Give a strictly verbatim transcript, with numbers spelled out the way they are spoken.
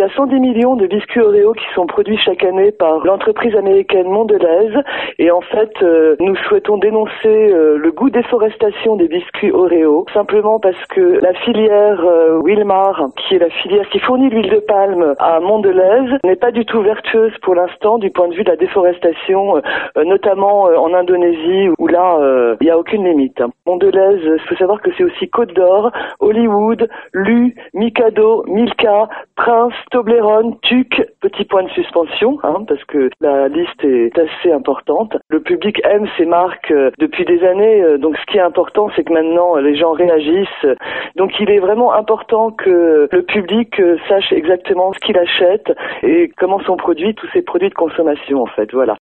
a cent dix millions de biscuits Oreo qui sont produits chaque année par l'entreprise américaine Mondelez. Et en fait, euh, nous souhaitons dénoncer euh, le goût déforestation des biscuits Oreo, simplement parce que la filière euh, Wilmar, qui est la filière qui fournit l'huile de palme à Mondelez, n'est pas du tout vertueuse pour l'instant du point de vue de la déforestation, euh, notamment euh, en Indonésie, où là, euh, il n'y a aucune limite. Mondelez, il faut savoir que c'est aussi Côte d'Or, Hollywood, Lu, Mikado, Milka, Prince, Toblerone, Tuc, petit point de suspension, hein, parce que la liste est assez importante. Le public aime ces marques euh, depuis des années, euh, donc ce qui est important, c'est que maintenant, euh, les gens réagissent. Donc il est vraiment important que le public euh, sache exactement ce qu'il achète et comment sont produits tous ces produits de consommation, en fait, voilà.